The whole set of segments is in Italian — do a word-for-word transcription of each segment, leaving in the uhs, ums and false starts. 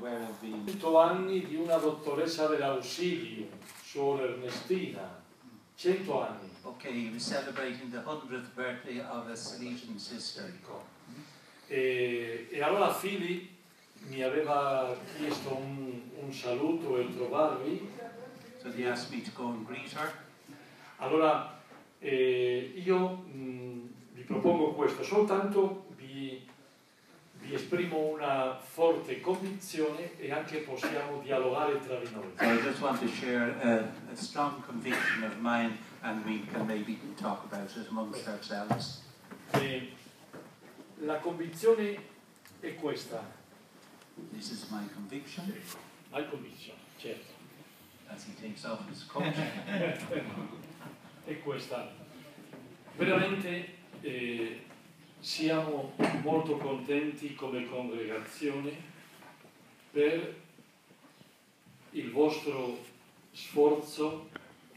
aware of the cento anni di una dottoressa dell'Ausilio, Suor Ernestina, cento anni. Okay, he was celebrating the hundredth birthday of a Salesian sister. E, e allora Fili mi aveva chiesto un, un saluto e trovarvi. So he asked me to go and greet her. Allora eh, io mh, vi propongo questo, soltanto vi, vi esprimo una forte convinzione e anche possiamo dialogare tra di noi. So I just want to share a, a strong conviction of mine, and we can maybe talk about it amongst ourselves. E la convinzione è questa. This is my conviction. My conviction, certo. As he takes off his coat. È questa. Veramente eh, siamo molto contenti come congregazione per il vostro sforzo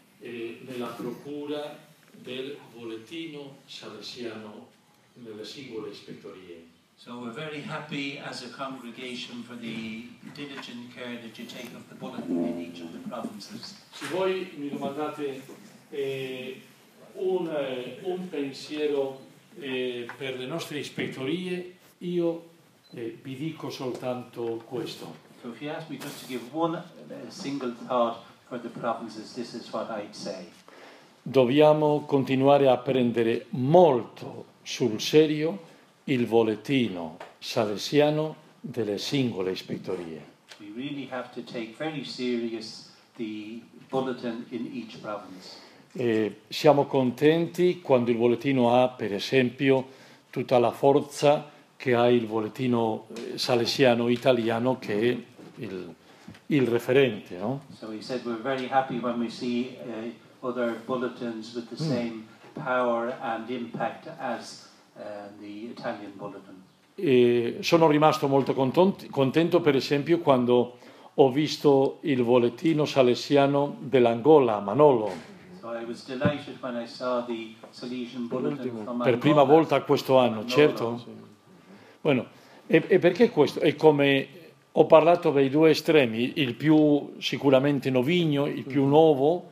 eh, nella procura del bollettino salesiano nelle singole ispettorie. So we're very happy as a congregation for the diligent care that you take of the bulletin in each of the provinces. Se voi mi domandate eh, un, eh, un pensiero eh, per le nostre ispettorie, io eh, vi dico soltanto questo. So if you ask me just to give one uh, single thought for the provinces, this is what I'd say. Dobbiamo continuare a prendere molto sul serio il bollettino salesiano delle singole ispettorie. We really have to take very serious the bulletin in each province. E siamo contenti quando il bollettino ha, per esempio, tutta la forza che ha il bollettino salesiano italiano, che è il, il referente, no? So he said we're very happy when we see uh, other bulletins with the same power and impact as Uh, the Italian bulletin. E sono rimasto molto contento, per esempio, quando ho visto il bollettino salesiano dell'Angola, Manolo. So I was delighted when I saw the Salesian bulletin from Angola. Per prima volta questo anno, Manolo, certo. Sì. Bueno, e, e perché questo? È come ho parlato dei due estremi, il più sicuramente novigno, il più nuovo,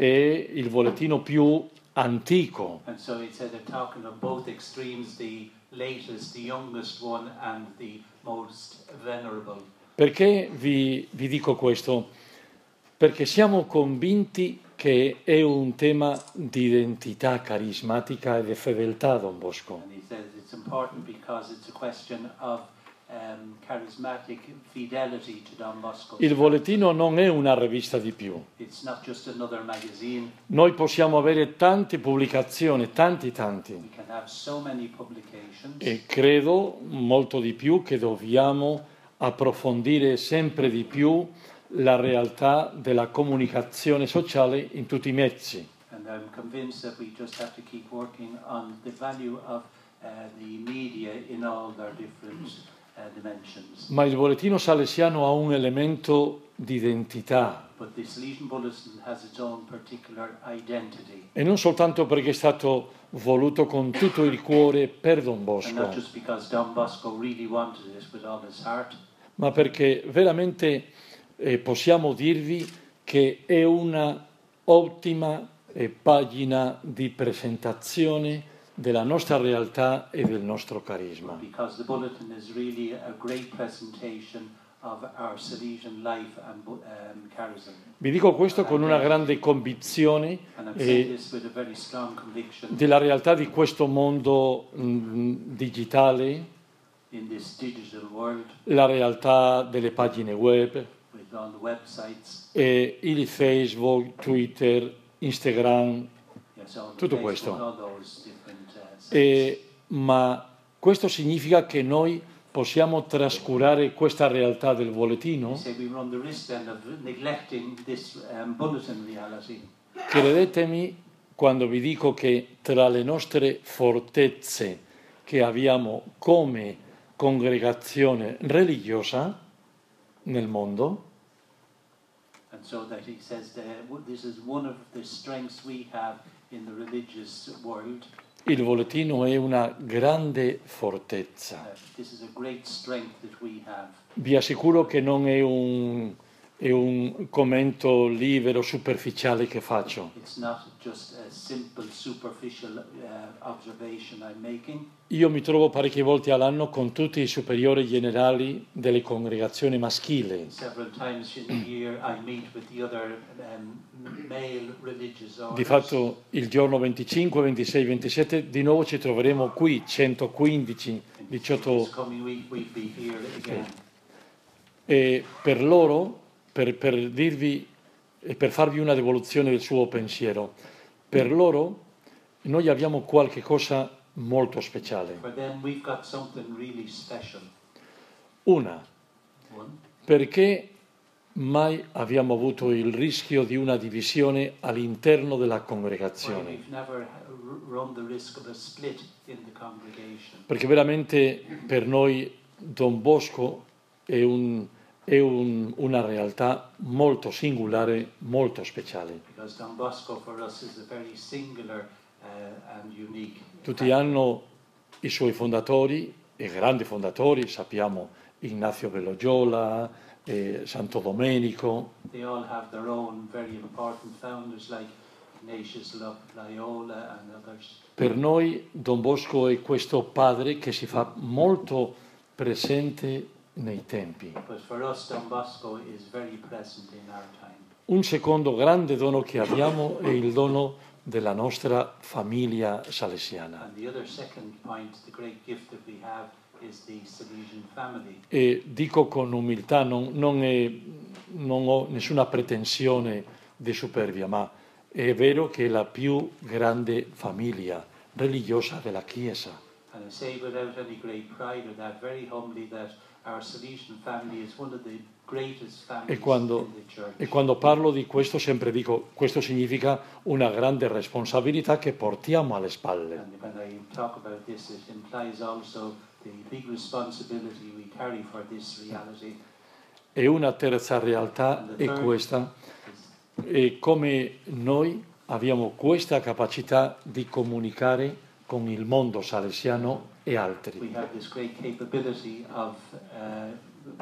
e il bollettino più antico. And so he said they're talking of both extremes, the latest, the youngest one, and the most venerable. Perché vi, vi dico questo? Perché siamo convinti che è un tema di identità carismatica e di fedeltà, Don Bosco. And he says it's important because it's a question of Um, charismatic fidelity to Don Bosco. Il bollettino non è una rivista di più. It's not just another magazine. Noi possiamo avere tante pubblicazioni, tanti tanti. We can have so many publications. E credo molto di più che dobbiamo approfondire sempre di più la realtà della comunicazione sociale in tutti i mezzi. And I'm convinced that we just have to keep working on the value of uh, the media in all their different Uh, dimensions. Ma il bollettino salesiano ha un elemento di identità. But the Salesian Bulletin has its own particular identity. E non soltanto perché è stato voluto con tutto il cuore per Don Bosco. And not just because Don Bosco really wanted it with all his heart. Ma perché veramente eh, possiamo dirvi che è una ottima eh, pagina di presentazione della nostra realtà e del nostro carisma. Because the bulletin is really a great presentation of our Salesian life and um, charism. Vi dico questo con una grande convinzione eh, della realtà di questo mondo mh, digitale, in this digital world, la realtà delle pagine web, with all the websites, e il Facebook, Twitter, Instagram, yes, all the tutto Facebook, questo. all those different, uh, E, ma questo significa che noi possiamo trascurare questa realtà del bollettino? Credetemi quando vi dico che tra le nostre fortezze che abbiamo come congregazione religiosa nel mondo, and so that he says that this is one of the strengths we have in the religious world. Il bollettino è una grande fortezza. Uh, this is a great strength that we have. vi assicuro che non è un, è un commento libero, superficiale che faccio. It's not just a simple, superficial uh, observation I'm making. Io mi trovo parecchie volte all'anno con tutti i superiori generali delle congregazioni maschili. Several times in the year I meet with the other um, male religious orders. Di fatto il giorno venticinque, ventisei, ventisette di nuovo ci troveremo qui, centoquindici, diciotto. This coming week we'll be here again. E per loro, per, per dirvi e per farvi una devoluzione del suo pensiero, per loro noi abbiamo qualche cosa molto speciale. For them we've got something really special. Una, One, perché mai abbiamo avuto il rischio di una divisione all'interno della why congregazione? we've never r- run the risk of a split in the congregation. Perché veramente per noi Don Bosco è, un, è un, una realtà molto singolare, molto speciale. Because Don Bosco for us is a very singular uh, and unique. Tutti hanno i suoi fondatori, i grandi fondatori, sappiamo Ignazio Bellogiola, eh, Santo Domenico. They all have their own very important founders like Ignatius Lo- Loyola and others. Per noi Don Bosco è questo padre che si fa molto presente nei tempi. But for us, Don Bosco is very present in our time. Un secondo grande dono che abbiamo è il dono della nostra famiglia salesiana. And the other second point, the great gift that we have, is the Salesian family. E dico con umiltà, non, non, è, non ho nessuna pretensione di superbia, ma è vero che è la più grande famiglia religiosa della Chiesa. And I say without any great pride or that, very humbly, that our Salesian family is one of the greatest families E quando, in the church. e quando parlo di questo sempre dico, questo significa una grande responsabilità che portiamo alle spalle. And when I talk about this, it implies also the big responsibility we carry for this reality. E una terza realtà è questa, e come noi abbiamo questa capacità di comunicare con il mondo salesiano e altri. We have this great capability of uh,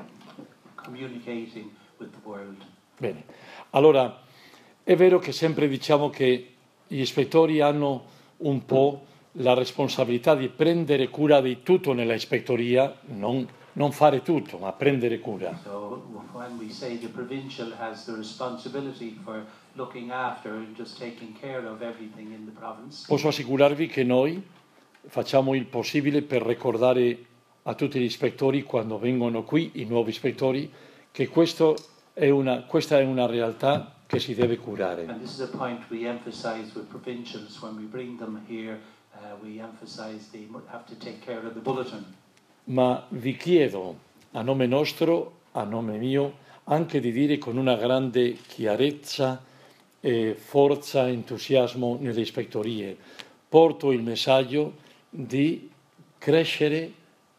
communicating with the world. Bene, allora è vero che sempre diciamo che gli ispettori hanno un po' la responsabilità di prendere cura di tutto nella ispettoria, non, non fare tutto, ma prendere cura. So when we say the provincial has the responsibility for looking after and just taking care of everything in the province, Posso assicurarvi che noi facciamo il possibile per ricordare a tutti gli ispettori quando vengono qui, i nuovi ispettori, che questo è una, questa è una realtà che si deve curare. and this is a point we emphasize with provincials when we bring them here. Uh, we emphasize they mu- have to take care of the bulletin. Ma vi chiedo, a nome nostro, a nome mio, anche di dire con una grande chiarezza e forza, entusiasmo nelle ispettorie, porto il messaggio di crescere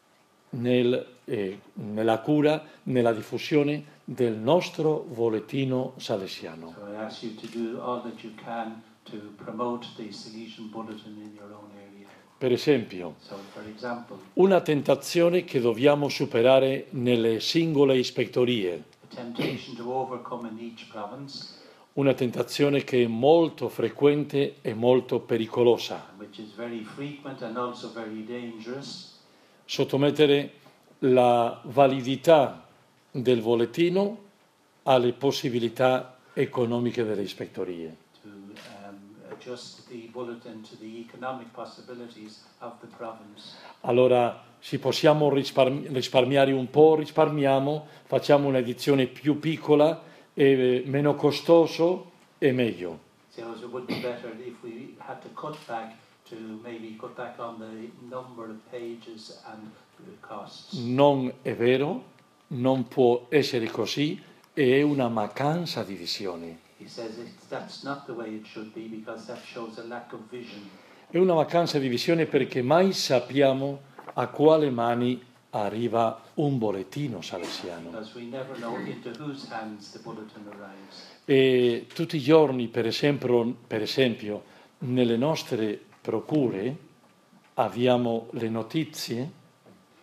nel, eh, nella cura, nella diffusione del nostro bollettino salesiano. So I ask you to do all that you can to promote the Salesian bulletin in your own area. Per esempio, So, for example, una tentazione che dobbiamo superare nelle singole ispettorie, the temptation to overcome in each province, una tentazione che è molto frequente e molto pericolosa. which is very frequent and also very dangerous, Sottomettere la validità del bollettino alle possibilità economiche delle ispettorie. to um, adjust the bulletin to the economic possibilities of the province. Allora, se possiamo risparmi- risparmiare un po', risparmiamo, facciamo un'edizione più piccola e meno costoso e meglio. So it would be better if we had to cut back to maybe cut back on the number of pages and the costs. Non è vero, non può essere così, è una mancanza di visione. He says it, that's not the way it should be because that shows a lack of vision. È una mancanza di visione perché mai sappiamo a quale mani arriva un bollettino salesiano. Because we never know into whose hands the bulletin arrives. E tutti i giorni, per esempio, per esempio, nelle nostre procure abbiamo le notizie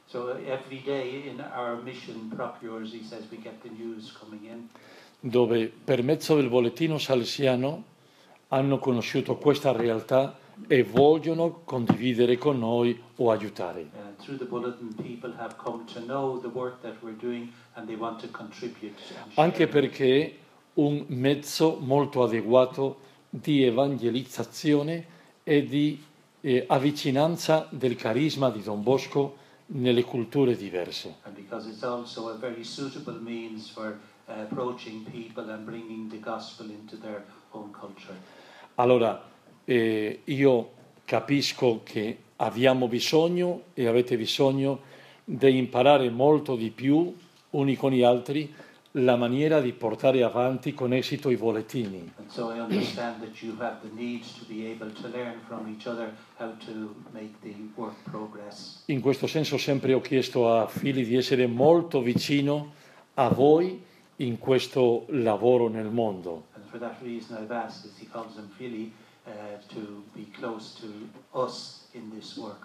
So every day in our mission procures, he says, we get the news coming in. Dove per mezzo del bollettino salesiano hanno conosciuto questa realtà e vogliono condividere con noi o aiutare. Uh, through the bulletin, people have come to know the work that we're doing and they want to contribute. Anche perché un mezzo molto adeguato di evangelizzazione e di eh, avvicinanza del carisma di Don Bosco nelle culture diverse. And because it's also a very suitable means for uh, approaching people and bringing the gospel into their own culture. Allora, eh, io capisco che abbiamo bisogno e avete bisogno di imparare molto di più, uni con gli altri, la maniera di portare avanti con esito i bollettini. And so I understand that you have the need to be able to learn from each other how to make the work progress. In questo senso sempre ho chiesto a Fili di essere molto vicino a voi in questo lavoro nel mondo. And for that reason I've asked, as he calls him Philly, uh, to be close to us in this work.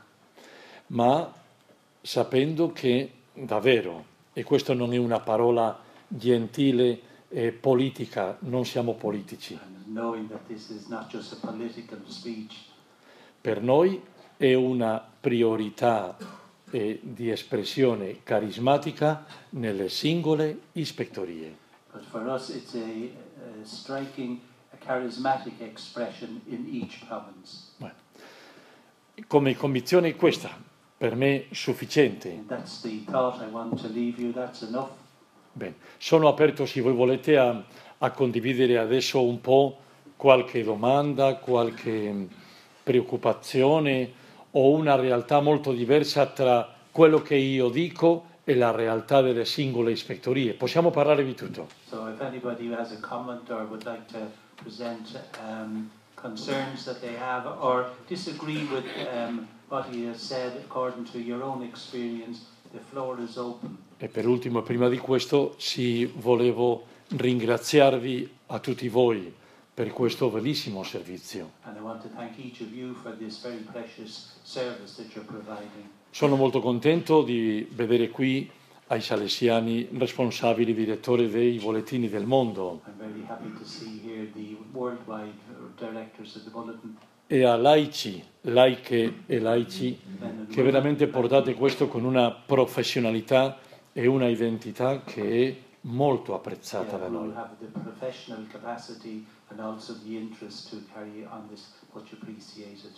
Ma sapendo che davvero, e questa non è una parola gentile e politica, non siamo politici. And knowing that this is not just a political speech. Per noi è una priorità eh, di espressione carismatica nelle singole ispettorie. But for us it's a, a striking, a charismatic expression in each province. Bueno, come convinzione è questa, per me sufficiente. And that's the thought I want to leave you, that's enough. Bene, sono aperto se voi volete a, a condividere adesso un po' qualche domanda, qualche preoccupazione o una realtà molto diversa tra quello che io dico e la realtà delle singole ispettorie. Possiamo parlare di tutto. So if anybody has a comment or would like to present um, concerns that they have or disagree with um, what he has said according to your own experience, the floor is open. E per ultimo, prima di questo, sì, volevo ringraziarvi a tutti voi per questo bellissimo servizio. And I want to thank each of you for this very precious service that you're providing. Sono molto contento di vedere qui ai salesiani responsabili direttori dei bollettini del mondo I'm very happy to see here the worldwide directors of the bulletin. e a laici, laiche e laici che veramente portate questo con una professionalità e una identità che è molto apprezzata da noi. Have the professional capacity and also the interest to carry on this much appreciated.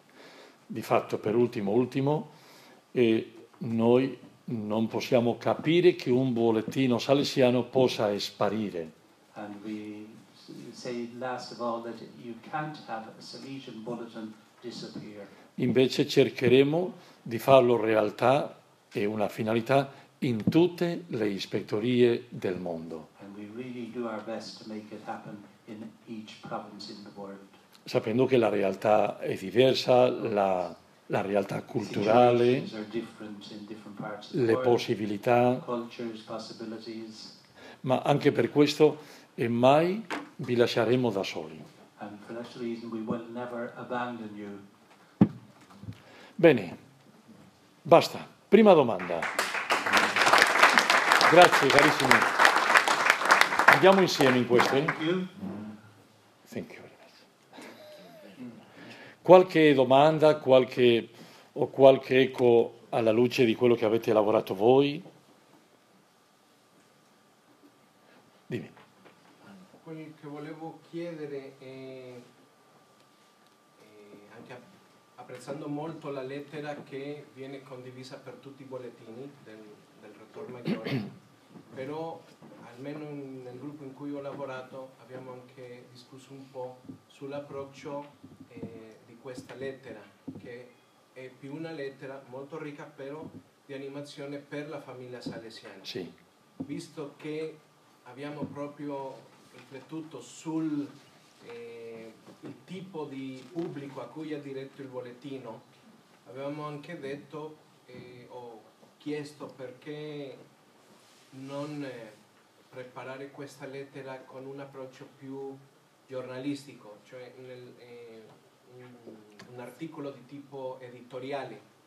Di fatto, per ultimo, ultimo, eh, noi non possiamo capire che un bollettino salesiano possa sparire. And we say last of all that you can't have a Salesian bulletin disappear. Invece cercheremo di farlo realtà e una finalità in tutte le ispettorie del mondo. And we really do our best to make it happen in each province in the world. Sapendo che la realtà è diversa, la, la realtà culturale, Situations are different in different parts of the le world. possibilità, Cultures, possibilities. ma anche per questo e mai vi lasceremo da soli. And for that reason we will never abandon you. Bene, basta. Prima domanda. Grazie carissimi. Andiamo insieme in questo. Eh? Thank you. Thank you very much. Qualche domanda, qualche, o qualche eco alla luce di quello che avete lavorato voi? Dimmi. Quel che volevo chiedere è, è anche apprezzando molto la lettera che viene condivisa per tutti i bollettini del, del Rettor Maggiore, però almeno in, nel gruppo in cui ho lavorato abbiamo anche discusso un po' sull'approccio eh, di questa lettera, che è più una lettera molto ricca però di animazione per la famiglia salesiana. Sì. Visto che abbiamo proprio riflettuto sul eh, il tipo di pubblico a cui è diretto il bollettino, avevamo anche detto eh, o chiesto perché non eh, preparare questa lettera con un approccio più giornalistico, cioè nel, eh, un, un articolo di tipo editoriale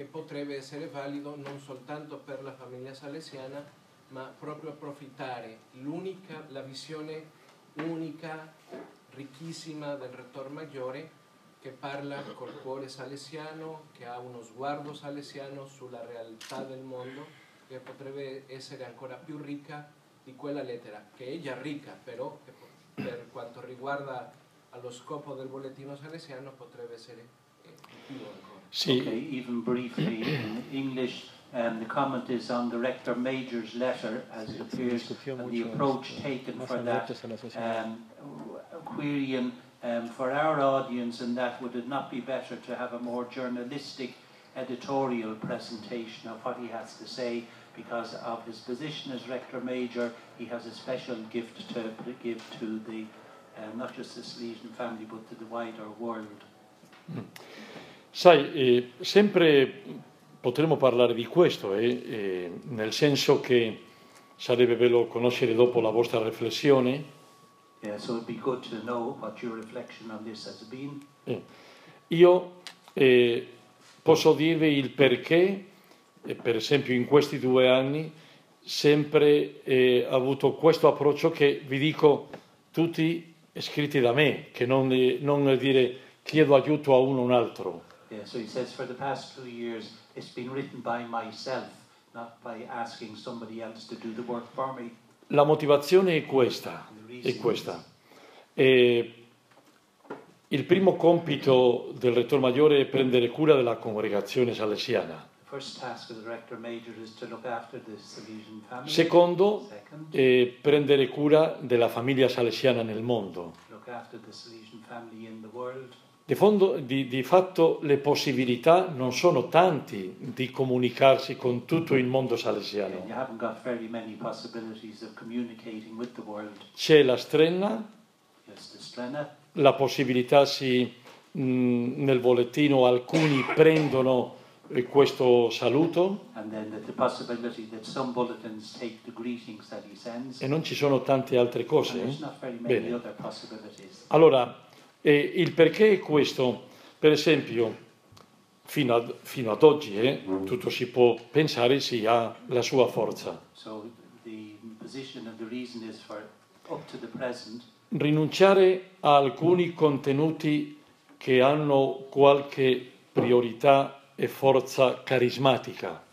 che potrebbe essere valido non soltanto per la famiglia salesiana, ma proprio approfittare l'unica, la visione unica, ricchissima del Rettor Maggiore, che parla col cuore salesiano, che ha uno sguardo salesiano sulla realtà del mondo, che potrebbe essere ancora più ricca di quella lettera, che è già ricca, però che per quanto riguarda allo scopo del bollettino salesiano potrebbe essere eh, di più ancora. Sì. Okay, even briefly in English, um, the comment is on the Rector Major's letter as it appears, and the approach taken for that, um, querying um, for our audience, and that would it not be better to have a more journalistic editorial presentation of what he has to say, because of his position as Rector Major, he has a special gift to give to the, uh, not just the Salesian family, but to the wider world. Mm. Sai, eh, sempre potremmo parlare di questo, eh, eh, nel senso che sarebbe bello conoscere dopo la vostra riflessione. Yeah, so it'd be good to know what your reflection on this has been. Eh, io eh, posso dirvi il perché, eh, per esempio in questi due anni, sempre eh, avuto questo approccio che vi dico tutti scritti da me, che non, eh, non dire chiedo aiuto a uno o un altro. Yeah, so he says for the past two years it's been written by myself, not by asking somebody else to do the work for me. La motivazione è questa, è questa. E il primo compito del Rettor Maggiore è prendere cura della congregazione salesiana. The first task of the Rector Major is to look after the Salesian family. Secondo, Second, è prendere cura della famiglia salesiana nel mondo. look after the Salesian family in the world. Di, fondo, di, di fatto le possibilità non sono tanti di comunicarsi con tutto il mondo salesiano. You haven't got very many possibilities of communicating with the world. C'è la Strenna, Yes, the Strenna. la possibilità si, mh, nel bollettino alcuni prendono eh, questo saluto And then the, the possibility that some bulletins take the greetings that he sends. e non ci sono tante altre And cose. there's not very many Bene. other possibilities. Allora, eh, il perché è questo. Per esempio, fino ad, fino ad oggi eh, tutto si può pensare si ha la sua forza. So the position and the reason is for up to the present, Rinunciare a alcuni contenuti che hanno qualche priorità e forza carismatica.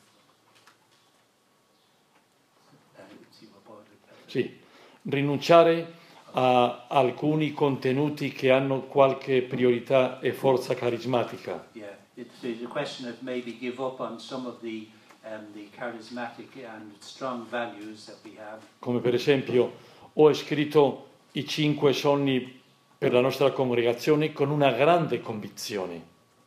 uh, see what board it- Sì, rinunciare a alcuni contenuti che hanno qualche priorità e forza carismatica. yeah, it's, it's a question of maybe give up on some of the um, the charismatic and strong values that we have. Come per esempio ho scritto i cinque sogni per la nostra congregazione con una grande convinzione.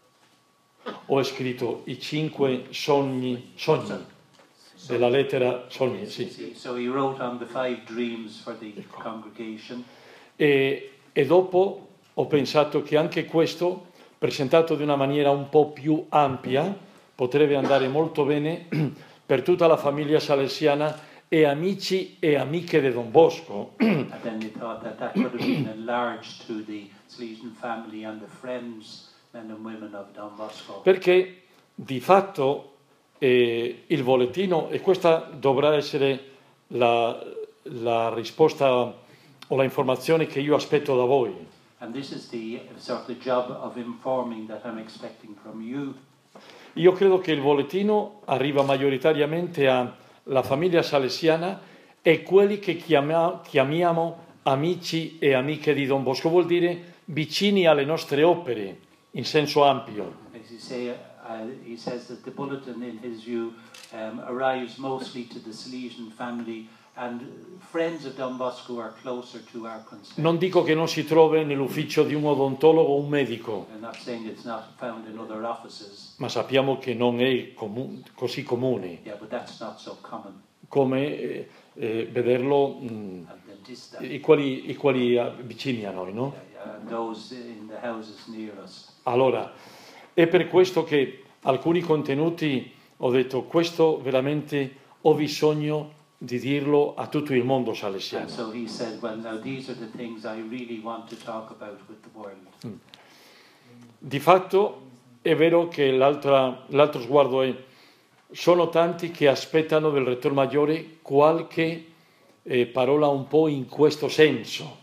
Ho scritto i cinque sogni, sogni della lettera sogni, sì. So he wrote on the five dreams for the Ecco. congregation. E, e dopo ho pensato che anche questo, presentato di una maniera un po' più ampia, potrebbe andare molto bene per tutta la famiglia salesiana e amici e amiche di Don Bosco. And then they thought that that could have been enlarged to the Salesian family and the friends, men and women of Don Bosco. Perché di fatto eh, il bollettino, e questa dovrà essere la, la risposta o la informazione che io aspetto da voi. And this is the uh, sort of job of informing that I'm expecting from you. Io credo che il bollettino arriva maggioritariamente alla famiglia salesiana e quelli che chiama, chiamiamo amici e amiche di Don Bosco, vuol dire vicini alle nostre opere, in senso ampio. As you say, uh, he says that the bulletin, in his view, um, arrives mostly to the Salesian family, and friends of Don Bosco are closer to our concerns. Non dico che non si trovi nell'ufficio di un odontologo o un medico, I'm not saying it's not found in other offices, ma sappiamo che non è comu- così comune yeah, but that's not so common. come eh, eh, vederlo mh, Al dentista, i quali, i quali ah, vicini a noi, no? yeah, yeah, and those in the houses near us. Allora, è per questo che alcuni contenuti ho detto, questo veramente ho bisogno di dirlo a tutto il mondo And salesiano. so he said, well, now these are the things I really want to talk about with the world. Di fatto è vero che l'altro sguardo è, sono tanti che aspettano del Rettor Maggiore qualche eh, parola un po' in questo senso.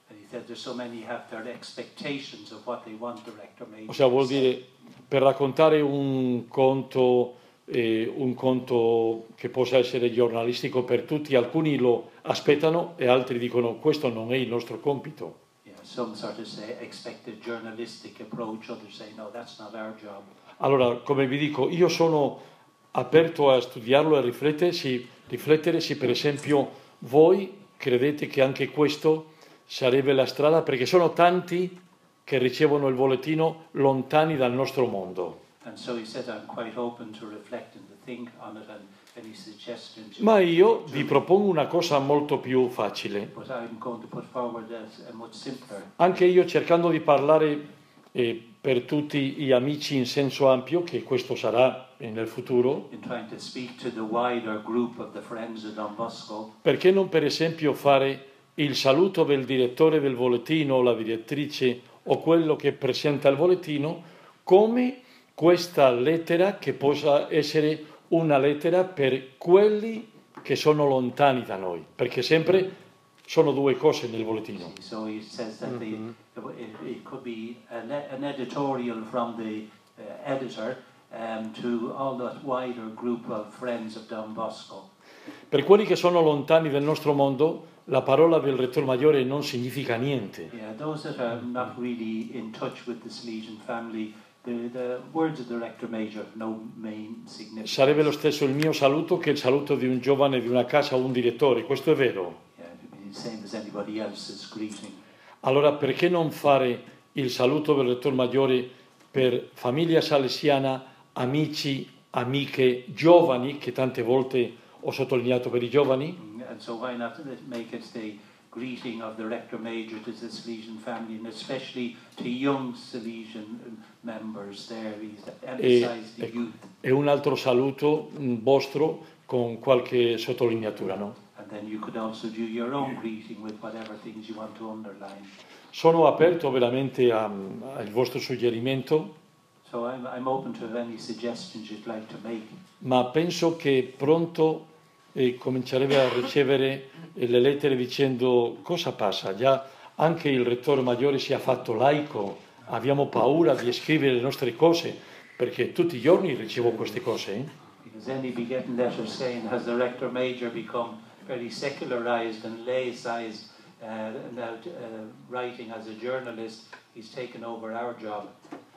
Ossia, vuol dire, per raccontare un conto, eh, un conto che possa essere giornalistico per tutti, alcuni lo aspettano e altri dicono questo non è il nostro compito. Some sort of say expected journalistic approach, others say no, that's not our job. Allora, come vi dico, io sono aperto a studiarlo e a riflettere, sì, riflettere se per esempio voi credete che anche questo sarebbe la strada, perché sono tanti che ricevono il bollettino lontani dal nostro mondo. And so he said, I'm quite open to reflect and to think on it and any suggestions. Ma io vi propongo una cosa molto più facile. But I'm going to put forward a, a much simpler. Anche io cercando di parlare eh, per tutti gli amici in senso ampio, che questo sarà nel futuro. In trying to speak to the wider group of the friends of Don Bosco. Perché non per esempio fare il saluto del direttore del bollettino o la direttrice o quello che presenta il bollettino come questa lettera che possa essere una lettera per quelli che sono lontani da noi, perché sempre sono due cose nel bollettino. So he says that mm-hmm. the, it, it could be an, an editorial from the uh, editor um, to all that wider group of friends of Don Bosco. Per quelli che sono lontani del nostro mondo, la parola del Rettor Maggiore non significa niente. Yeah, those that are not really in touch with the Salesian family, The, the words of the Rector Major have no main significance. Sarebbe lo stesso il mio saluto che il saluto di un giovane di una casa o un direttore, questo è vero. Yeah, it would be the same as anybody else's greeting. Allora perché non fare il saluto del Rettor Maggiore per famiglia salesiana, amici, amiche, giovani, che tante volte ho sottolineato per i giovani? And so why not make it the greeting of the Rector Major to the Salesian family, and especially to young Salesian members there, he's emphasized the youth. E un altro saluto vostro con qualche sottolineatura, no? And then you could also do your own greeting with whatever things you want to underline. Sono aperto veramente al vostro suggerimento. So I'm, I'm open to any suggestions you'd like to make. Ma penso che pronto eh, comincerebbe a ricevere le lettere dicendo cosa passa, già anche il Rettore Maggiore si è fatto laico, abbiamo paura di scrivere le nostre cose, perché tutti i giorni ricevo queste cose. Eh? Because then he'd be getting letters saying, has the Rector Major become very secularized and laicized, uh, now uh, writing as a journalist, he's taken over our job.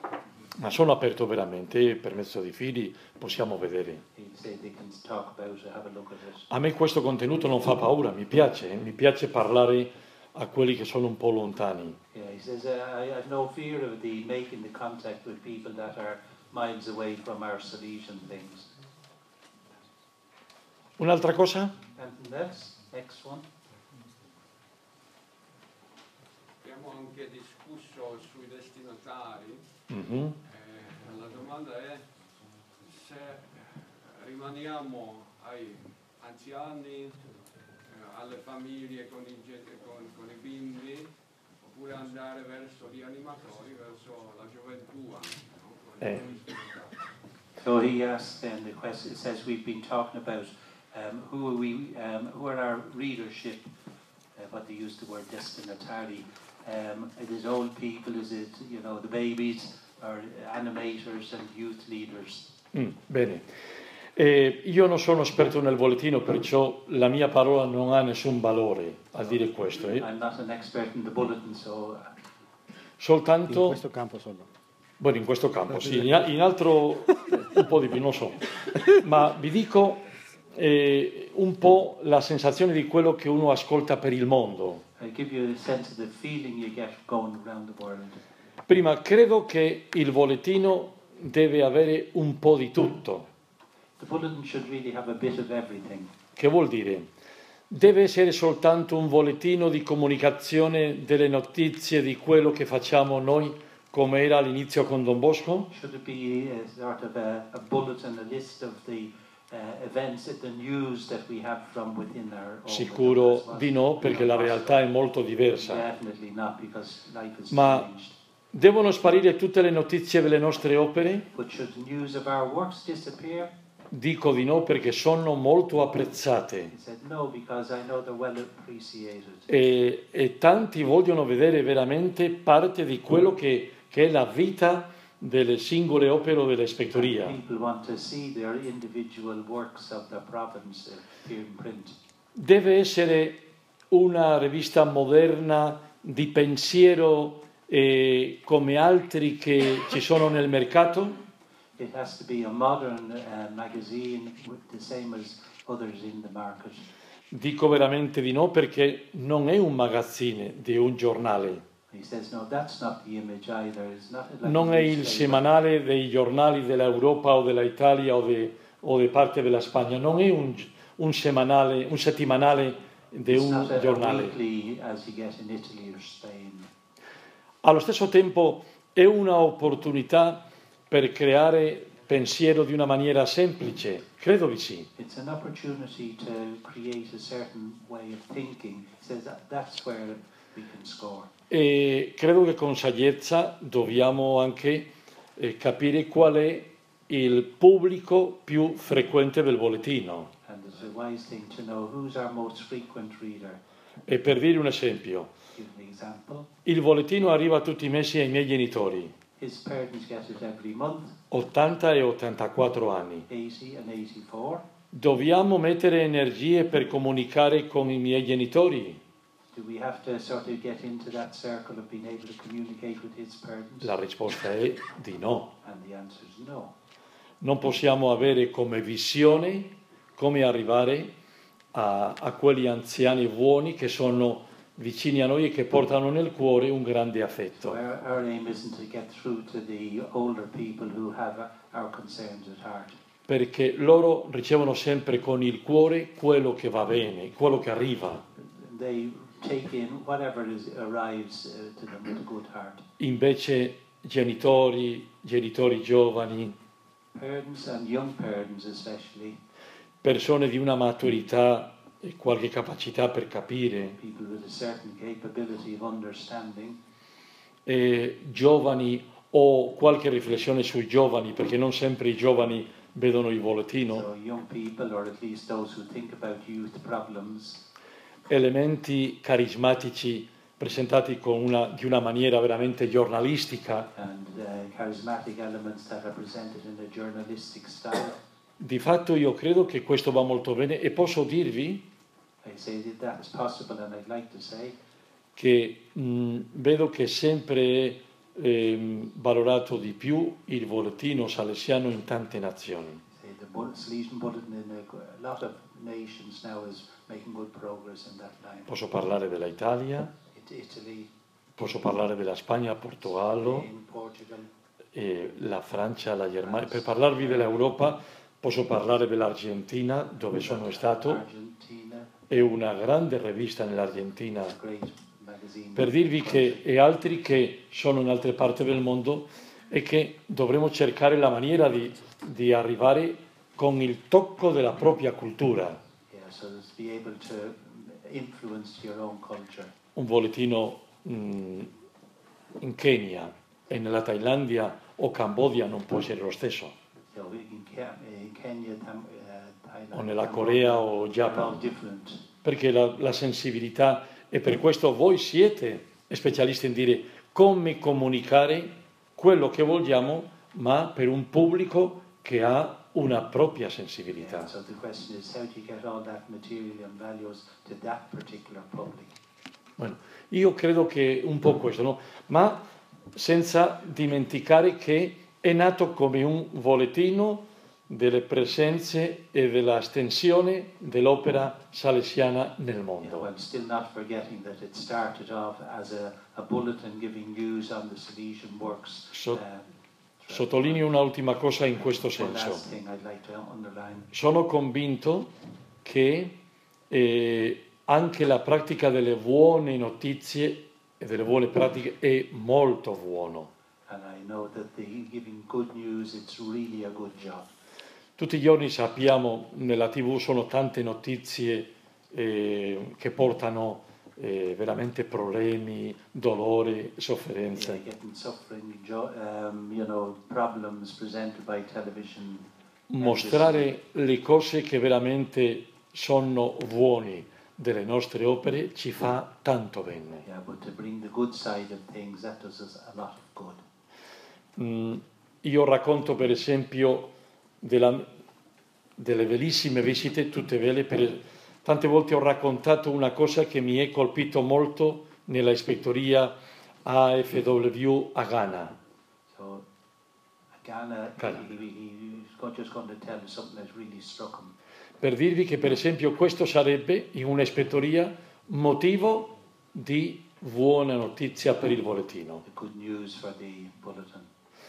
Ma sono aperto veramente, per mezzo di fili possiamo vedere. A me questo contenuto non fa paura, mi piace, eh? Mi piace parlare a quelli che sono un po' lontani. Yeah, he says, uh, I have no fear of the making the contact with people that are miles away from our Salesian things. Un'altra cosa? And next, next one. Abbiamo anche discusso sui destinatari. Mm-hmm. Eh, la domanda è se rimaniamo ai anziani, eh, alle famiglie con i, con, con i bimbi, oppure andare verso gli animatori, verso la gioventù. No? Eh. So he asked then the question, it says we've been talking about um, who are we, um, who are our readership, uh, what they use the word destinatari. Um, it is old people, is it, you know, the babies, or animators and youth leaders? Mm, bene. Eh, io non sono esperto nel bollettino, perciò la mia parola non ha nessun valore a dire questo. Eh. I'm not an expert in the bulletin, so... Soltanto... In questo campo solo. Bueno, in questo campo, sì. In, in altro un po' di più, non so. Ma vi dico eh, un po' la sensazione di quello che uno ascolta per il mondo. I give you a sense of the feeling you get going around the world. Prima, credo che il bollettino deve avere un po' di tutto. The bulletin should really have a bit of everything. Che vuol dire? Deve essere soltanto un bollettino di comunicazione delle notizie di quello che facciamo noi, come era all'inizio con Don Bosco? Should it be a sort of a, a bulletin, a list of the uh, events, the news that we have from within our... Sicuro di no, perché la realtà è molto diversa. Definitely not, because life has Ma changed. Devono sparire tutte le notizie delle nostre opere? But should news of our works disappear? Dico di no perché sono molto apprezzate He said, no, because I know they're well appreciated. e, e tanti vogliono vedere veramente parte di quello che, che è la vita delle singole opere dell'ispettoria. People want to see their individual works of their province appear in print. Deve essere una rivista moderna di pensiero eh, come altri che ci sono nel mercato? It has to be a modern uh, magazine, with the same as others in the market. Dico veramente di no perché non è un magazzine di un giornale, He says, no, that's not the image either. It's not like non a è il newspaper. semanale dei giornali dell'Europa o dell'Italia o di o di parte della Spagna, non è un, un semanale, un settimanale di It's un not a, a giornale. weekly as you get in Italy or Spain. Allo stesso tempo è un'opportunità per creare pensiero di una maniera semplice, credo di sì. It's an opportunity to create a certain way of thinking. He says that that's where we can score. E credo che con saggezza dobbiamo anche eh, capire qual è il pubblico più frequente del bollettino. And it's a wise thing to know who's our most frequent reader. E per dire un esempio, Give an example. il bollettino arriva tutti i mesi ai miei genitori, His parents get it every month, ottanta e ottantaquattro anni. eighty and eighty-four. Dobbiamo mettere energie per comunicare con i miei genitori? Do we have to sort of get into that circle of being able to communicate with his parents? La risposta è di no. And the answer is no. Non possiamo avere come visione come arrivare a, a quegli anziani buoni che sono vicini a noi e che portano nel cuore un grande So affetto. our, our aim isn't to get through to the older people who have uh, our concerns at heart. Perché loro ricevono sempre con il cuore quello che va bene, quello che arriva. They take in whatever is, arrives uh, to them with a good heart. Invece genitori, genitori giovani, Parents and young parents especially, persone di una maturità e qualche capacità per capire, people with a certain capability of understanding, e giovani o qualche riflessione sui giovani, perché non sempre i giovani vedono il bollettino, so young people, or at least those who think about youth problems, elementi carismatici presentati con una, di una maniera veramente giornalistica. and uh, charismatic elements that are presented in a journalistic style. Di fatto io credo che questo va molto bene e posso dirvi I say that that is possible, and I'd like to say che mh, vedo che sempre è ehm, valorato di più il bollettino salesiano in tante nazioni. say the Bull- Salesian Bulletin in a, a lot of nations now is making good progress in that line. Posso parlare dell'Italia, It, Italy, posso parlare della Spagna, Portogallo, Spain, Portugal, e la Francia, la Germania. Per parlarvi dell'Europa posso parlare dell'Argentina, dove sono stato, Argentina, è una grande rivista nell'Argentina. a great magazine. Per dirvi che e altri che sono in altre parti del mondo e che dovremo cercare la maniera di, di arrivare con il tocco della propria cultura. Yeah, so to be able to influence your own culture. Un bollettino mh, in Kenya e nella Thailandia o Cambogia non può essere lo stesso, You know, in, Ke- in Kenya, Tam, uh, Thailand, o nella Cambodia, Corea o they're all Giappone, different. perché la, la sensibilità, e per questo voi siete specialisti in dire come comunicare quello che vogliamo, ma per un pubblico che ha una propria sensibilità. Yeah, so the question is, how do you get all that material and values to that particular public? Bueno, io credo che un po' questo, no? Ma senza dimenticare che è nato come un bollettino delle presenze e della estensione dell'opera salesiana nel You know, mondo. while still not forgetting that it started off as a, a bulletin giving news on the Salesian works. So- uh, Sottolineo un'ultima cosa in questo One senso. last thing I'd like to underline. Sono convinto che eh, anche la pratica delle buone notizie e delle buone pratiche è molto buono. And I know that the giving good news, it's really a good job. Tutti i giorni sappiamo, nella tivù sono tante notizie eh, che portano eh, veramente problemi, dolore, sofferenze. Yeah, getting suffering, jo- um, you know, problems presented by television. Mostrare le cose che veramente sono buone delle nostre opere ci fa tanto bene. Yeah, but to bring the good side of things, that does us a lot of good. Mm, io racconto per esempio della, delle bellissime visite, tutte belle, per, tante volte ho raccontato una cosa che mi è colpito molto nella ispettoria A F W a Ghana. So, Ghana, Ghana. he, he, he's got- just going to tell us something that really struck him. Per dirvi che per esempio questo sarebbe in un'ispettoria motivo di buona notizia per il bollettino. The good news for the bulletin.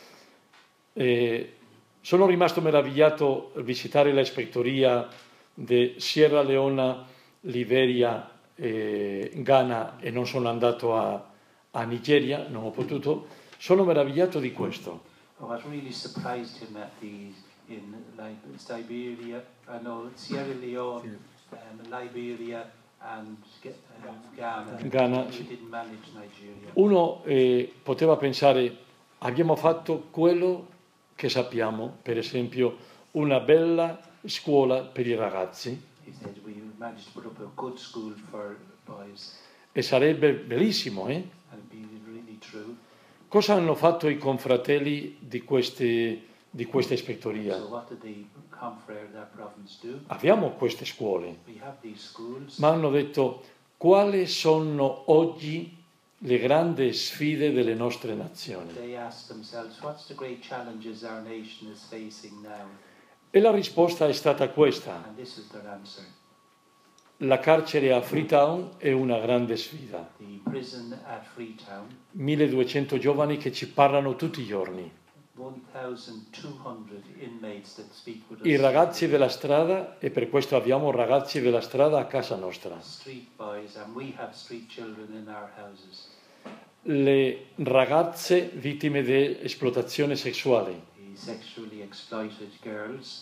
Eh, sono rimasto meravigliato a visitare l'ispettoria di Sierra Leone, Liberia e Ghana e non sono andato a, a Nigeria, non ho potuto. Sono meravigliato di questo. What really surprised him at the in Lib- Siberia, I know Sierra Leone, um, Liberia, and G- um, Ghana. Ghana, He sì. didn't manage Nigeria. Uno eh, poteva pensare, abbiamo fatto quello che sappiamo, per esempio una bella scuola per i ragazzi, He said we managed to put up a good school for boys, e sarebbe bellissimo, eh? and it'd be really true. Cosa hanno fatto i confratelli di queste, di questa ispettoria? So what did the confrere of that province do? Abbiamo queste scuole, We have these schools, ma hanno detto quali sono oggi le grandi sfide delle nostre nazioni. they asked themselves, what's the great challenges our nation is facing now? E la risposta è stata questa: And this is their answer. la carcere a Freetown è una grande sfida. The prison at Freetown, milleduecento giovani che ci parlano tutti i giorni. twelve hundred inmates that speak with us. I ragazzi della strada, e per questo abbiamo ragazzi della strada a casa nostra. Street boys, and we have street children in our houses. Le ragazze vittime di esplotazione sessuale. The sexually exploited girls,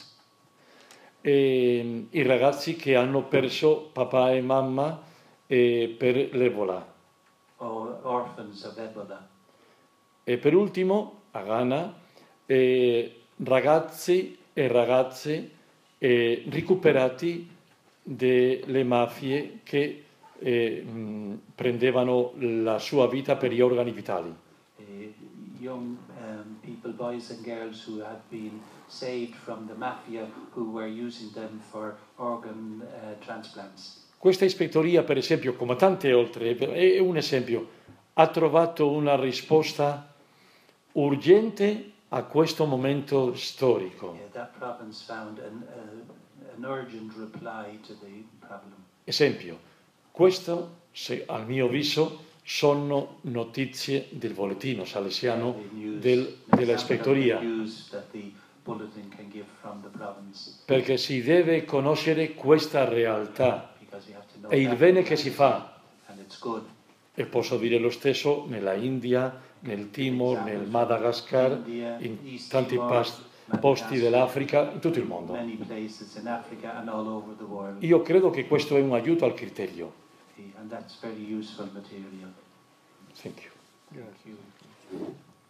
E i ragazzi che hanno perso papà e mamma eh, per l'Ebola. or orphans of Ebola. E per ultimo, a Ghana, eh, ragazzi e ragazze eh, recuperati dalle mafie che eh, mh, prendevano la sua vita per gli organi vitali. Uh, young um, people, boys and girls who had been saved from the mafia who were using them for organ uh, transplants. Questa ispettoria, per esempio, come tante altre, è un esempio, ha trovato una risposta urgente a questo momento storico. Yeah, that province found an, uh, an urgent reply to the problem. Esempio, questo, se, al mio avviso, sono notizie del bollettino salesiano The news- del, an della example of the ispettoria, news that the bulletin can give from the province, perché si deve conoscere questa realtà because we have to know e il that bene che si fa. and it's good. E posso dire lo stesso nella India, nel Timor, nel Madagascar, India, in East tanti Timor, pas- Madagascar, posti dell'Africa, in tutto il mondo. Many places in Africa and all over the world. Io credo che questo è un aiuto al criterio. And that's very useful material. Thank you. Thank you.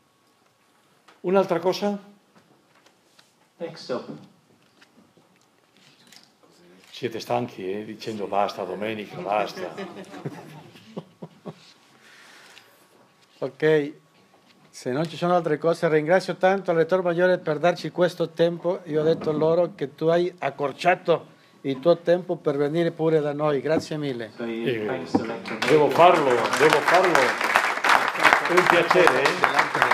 Un'altra cosa? Next up, Siete stanchi, eh? Dicendo basta domenica, basta. Ok, se non ci sono altre cose, ringrazio tanto il Rettore Maggiore per darci questo tempo. Io ho detto loro che tu hai accorciato il tuo tempo per venire pure da noi. Grazie mille. so he Eh, thanks the rector. Devo farlo, devo farlo. È un piacere, eh?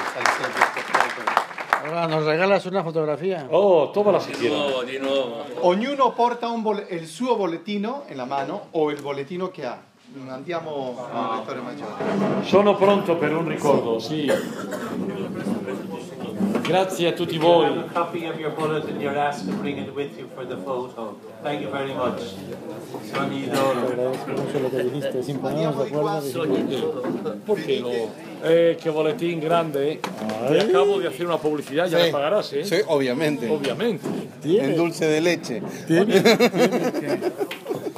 Allora, ¿nos regalas una fotografía? Oh, tómala si quieres. di nuovo. Ognuno porta un bolle- il suo bollettino in la mano o il bollettino che ha. Andiamo al Rettore Maggiore. Sono pronto per un ricordo, sì. Grazie a tutti You have voi. a copy of your bulletin, you're asked to bring it with you for the photo. Thank you very much. Sonido. Perché lo... Eh, che boletín grande. Te acabo de hacer una publicidad, ya Sí. me pagarás, ¿eh? Sí, obviamente. Obviamente. En dulce de leche. Tiene, tiene que-